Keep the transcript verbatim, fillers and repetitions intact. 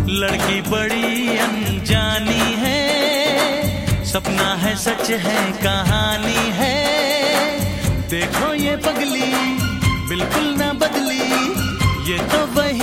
लड़की बड़ी अनजानी है, सपना है सच है कहानी है। देखो ये पगली बिल्कुल ना बदली, ये तो वही